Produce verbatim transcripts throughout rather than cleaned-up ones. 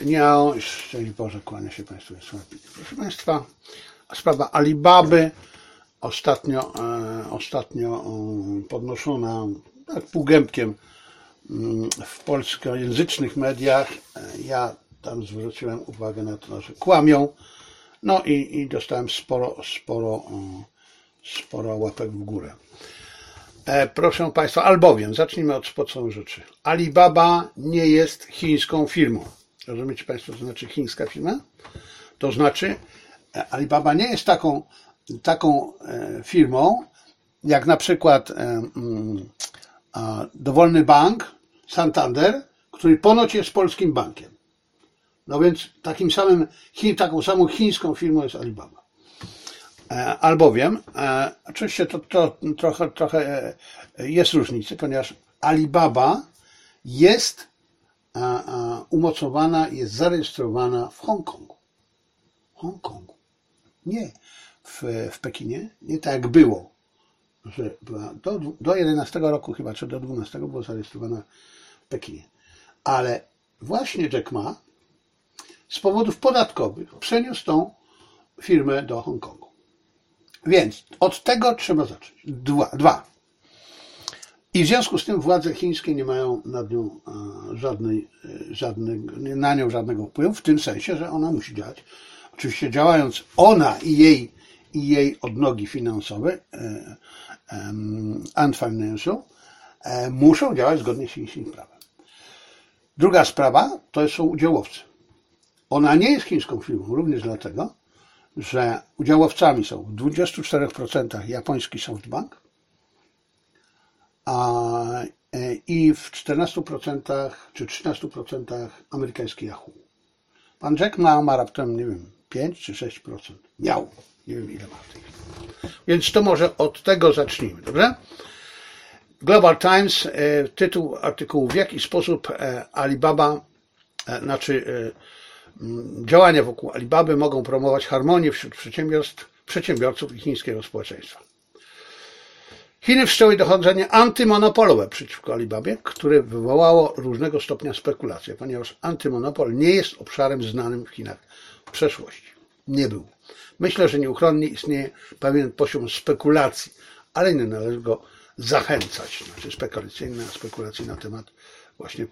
Nie, szczęść Boże, kłania się Państwu. Proszę Państwa, sprawa Alibaby ostatnio, e, ostatnio e, podnoszona tak półgębkiem w polskojęzycznych mediach. Ja tam zwróciłem uwagę na to, że kłamią. No i, i dostałem sporo, sporo, sporo łapek w górę. E, proszę Państwa, albowiem, zacznijmy od podstawowych rzeczy. Alibaba nie jest chińską firmą. Rozumiecie Państwo, co znaczy chińska firma? To znaczy, Alibaba nie jest taką, taką e, firmą, jak na przykład e, mm, a, dowolny bank, Santander, który ponoć jest polskim bankiem. No więc takim samym, taką samą chińską firmą jest Alibaba. E, albowiem, e, oczywiście to, to trochę, trochę jest różnicy, ponieważ Alibaba jest e, e, umocowana, jest zarejestrowana w Hongkongu. W Hongkongu. Nie w, w Pekinie, nie tak jak było, że była do, do jedenastego roku chyba, czy do dwunastego była zarejestrowana w Pekinie. Ale właśnie Jack Ma z powodów podatkowych przeniósł tą firmę do Hongkongu. Więc od tego trzeba zacząć. Dwa. Dwa. I w związku z tym władze chińskie nie mają nad nią żadnej, żadnej, na nią żadnego wpływu, w tym sensie, że ona musi działać. Oczywiście działając ona i jej, i jej odnogi finansowe, and financial, muszą działać zgodnie z chińskim prawem. Druga sprawa to są udziałowcy. Ona nie jest chińską firmą, również dlatego, że udziałowcami są w dwudziestu czterech procentach japoński SoftBank a, i w czternastu procentach czy trzynastu procentach amerykański Yahoo. Pan Jack Ma ma raptem, nie wiem, pięć czy sześć procent. Miał. Nie wiem, ile ma w tej chwili. Więc to może od tego zacznijmy, dobrze? Global Times, e, tytuł artykułu: w jaki sposób e, Alibaba, e, znaczy e, działania wokół Alibaby mogą promować harmonię wśród przedsiębiorstw, przedsiębiorców i chińskiego społeczeństwa. Chiny wszczęły dochodzenie antymonopolowe przeciwko Alibabie, które wywołało różnego stopnia spekulacje, ponieważ antymonopol nie jest obszarem znanym w Chinach w przeszłości. Nie był. Myślę, że nieuchronnie istnieje pewien poziom spekulacji, ale nie należy go zachęcać, znaczy spekulacyjne spekulacje na temat właśnie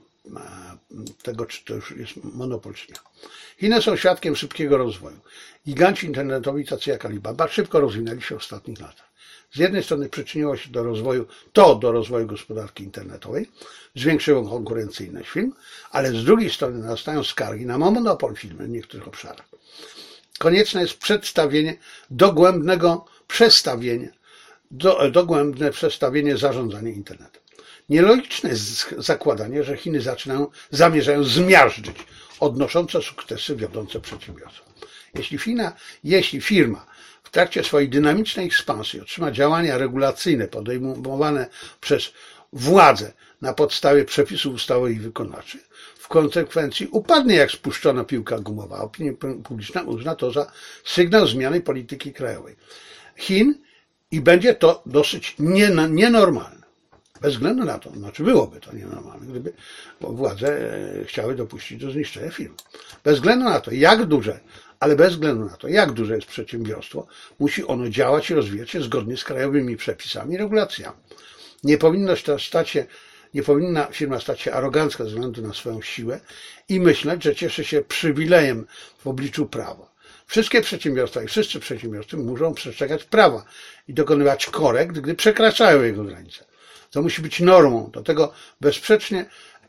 tego, czy to już jest monopol, czy nie. Chiny są świadkiem szybkiego rozwoju. Giganci internetowi, tacy jak Alibaba, szybko rozwinęli się w ostatnich latach. Z jednej strony przyczyniło się do rozwoju, to do rozwoju gospodarki internetowej, zwiększyło konkurencyjność firm, ale z drugiej strony narastają skargi na monopol firmy w niektórych obszarach. Konieczne jest przedstawienie dogłębnego przestawienia, do, dogłębne przestawienie zarządzania internetem. Nielogiczne jest zakładanie, że Chiny zaczynają, zamierzają zmiażdżyć odnoszące sukcesy wiodące przedsiębiorstwa. Jeśli, firma, jeśli firma w trakcie swojej dynamicznej ekspansji otrzyma działania regulacyjne podejmowane przez władze na podstawie przepisów ustawowych i wykonawczych, w konsekwencji upadnie jak spuszczona piłka gumowa. Opinia publiczna uzna to za sygnał zmiany polityki krajowej Chin i będzie to dosyć nienormalne. Bez względu na to, znaczy byłoby to nienormalne, gdyby władze chciały dopuścić do zniszczenia firm. Bez względu na to, jak duże, ale bez względu na to, jak duże jest przedsiębiorstwo, musi ono działać i rozwijać się zgodnie z krajowymi przepisami i regulacjami. Nie powinno stać się, nie powinna firma stać się arogancka ze względu na swoją siłę i myśleć, że cieszy się przywilejem w obliczu prawa. Wszystkie przedsiębiorstwa i wszyscy przedsiębiorcy muszą przestrzegać prawa i dokonywać korekt, gdy przekraczają jego granice. To musi być normą. Do tego bezsprzecznie,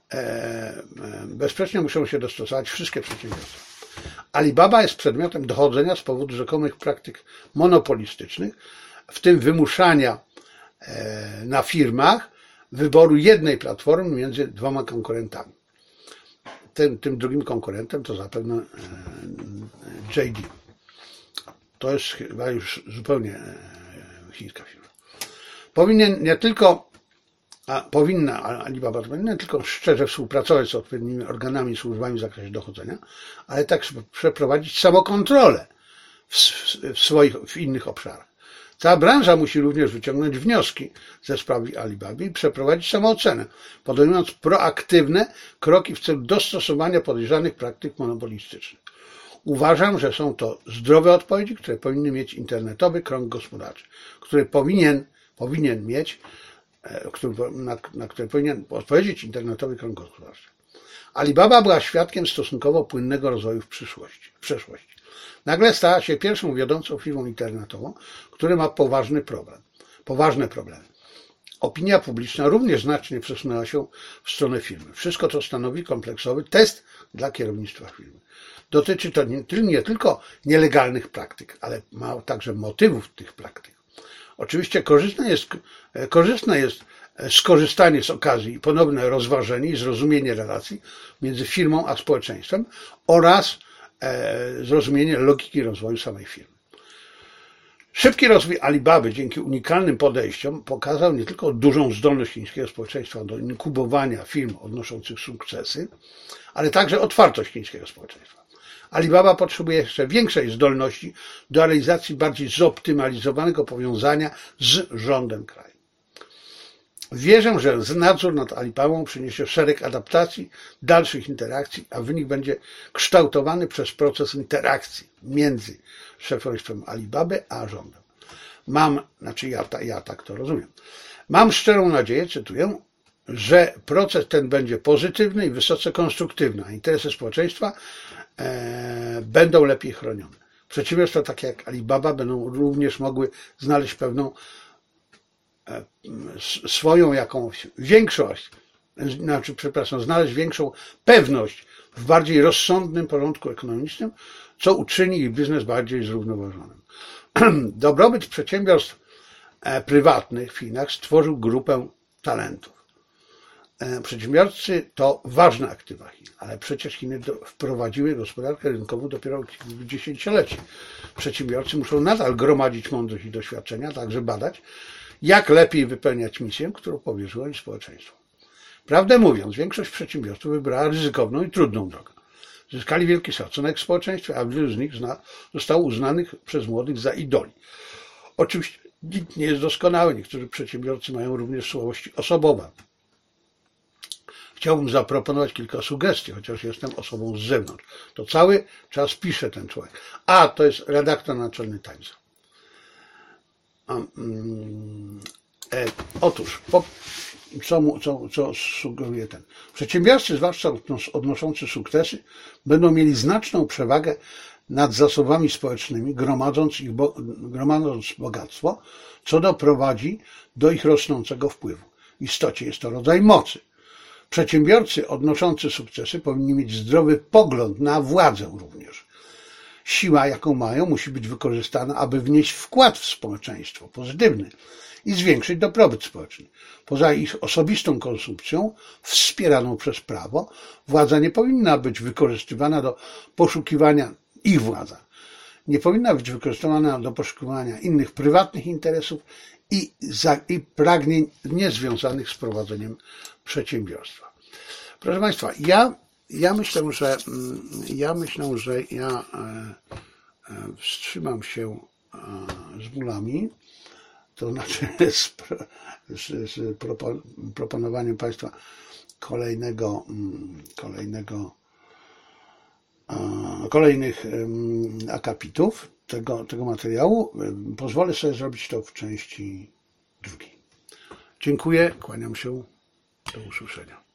e, bezsprzecznie muszą się dostosować wszystkie przedsiębiorstwa. Alibaba jest przedmiotem dochodzenia z powodu rzekomych praktyk monopolistycznych, w tym wymuszania e, na firmach wyboru jednej platformy między dwoma konkurentami. Tym, tym drugim konkurentem to zapewne e, J D. To jest chyba już zupełnie e, chińska firma. Powinien nie tylko A powinna, Alibaba powinna tylko szczerze współpracować z odpowiednimi organami i służbami w zakresie dochodzenia, ale tak przeprowadzić samokontrolę w, w swoich, w innych obszarach. Cała branża musi również wyciągnąć wnioski ze sprawy Alibaby i przeprowadzić samoocenę, podejmując proaktywne kroki w celu dostosowania podejrzanych praktyk monopolistycznych. Uważam, że są to zdrowe odpowiedzi, które powinny mieć internetowy krąg gospodarczy, który powinien, powinien mieć, na, na które powinien odpowiedzieć internetowy krąg gospodarczy. Alibaba była świadkiem stosunkowo płynnego rozwoju w przyszłości, w przeszłości. Nagle stała się pierwszą wiodącą firmą internetową, która ma poważny problem, poważne problemy. Opinia publiczna również znacznie przesunęła się w stronę firmy. Wszystko to stanowi kompleksowy test dla kierownictwa firmy. Dotyczy to nie, nie tylko nielegalnych praktyk, ale ma także motywów tych praktyk. Oczywiście korzystne jest, korzystne jest skorzystanie z okazji i ponowne rozważenie i zrozumienie relacji między firmą a społeczeństwem oraz zrozumienie logiki rozwoju samej firmy. Szybki rozwój Alibaby dzięki unikalnym podejściom pokazał nie tylko dużą zdolność chińskiego społeczeństwa do inkubowania firm odnoszących sukcesy, ale także otwartość chińskiego społeczeństwa. Alibaba potrzebuje jeszcze większej zdolności do realizacji bardziej zoptymalizowanego powiązania z rządem kraju. Wierzę, że nadzór nad Alibabą przyniesie szereg adaptacji, dalszych interakcji, a wynik będzie kształtowany przez proces interakcji między szefostwem Alibaby a rządem. Mam, znaczy ja, ja tak to rozumiem, mam szczerą nadzieję, cytuję, że proces ten będzie pozytywny i wysoce konstruktywny, a interesy społeczeństwa e, będą lepiej chronione. Przedsiębiorstwa takie jak Alibaba będą również mogły znaleźć pewną e, swoją jakąś większość, znaczy, przepraszam, znaleźć większą pewność w bardziej rozsądnym porządku ekonomicznym, co uczyni ich biznes bardziej zrównoważonym. Dobrobyt przedsiębiorstw prywatnych w Chinach stworzył grupę talentów. Przedsiębiorcy to ważne aktywa Chin, ale przecież Chiny wprowadziły gospodarkę rynkową dopiero w dziesięcioleci. Przedsiębiorcy muszą nadal gromadzić mądrość i doświadczenia, także badać, jak lepiej wypełniać misję, którą powierzyło im społeczeństwo. Prawdę mówiąc, większość przedsiębiorców wybrała ryzykowną i trudną drogę. Zyskali wielki szacunek w społeczeństwie, a wielu z nich zna, zostało uznanych przez młodych za idoli. Oczywiście nikt nie jest doskonały, niektórzy przedsiębiorcy mają również słabości osobowe. Chciałbym zaproponować kilka sugestii, chociaż jestem osobą z zewnątrz. To cały czas pisze ten człowiek. A, to jest redaktor naczelny Timesa. E, otóż, po, co, mu, co, co sugeruje ten? Przedsiębiorcy, zwłaszcza odnoszący sukcesy, będą mieli znaczną przewagę nad zasobami społecznymi, gromadząc, ich bo, gromadząc bogactwo, co doprowadzi do ich rosnącego wpływu. W istocie jest to rodzaj mocy. Przedsiębiorcy odnoszący sukcesy powinni mieć zdrowy pogląd na władzę również. Siła, jaką mają, musi być wykorzystana, aby wnieść wkład w społeczeństwo pozytywny i zwiększyć dobrobyt społeczny. Poza ich osobistą konsumpcją, wspieraną przez prawo, władza nie powinna być wykorzystywana do poszukiwania, ich władza nie powinna być wykorzystywana do poszukiwania innych prywatnych interesów i, za, i pragnień niezwiązanych z prowadzeniem przedsiębiorstwa. Proszę Państwa, ja, ja myślę, że ja myślę, że ja wstrzymam się z bólami, to znaczy z, z, z proponowaniem Państwa kolejnego, kolejnego, kolejnych akapitów tego, tego materiału. Pozwolę sobie zrobić to w części drugiej. Dziękuję, kłaniam się, do usłyszenia.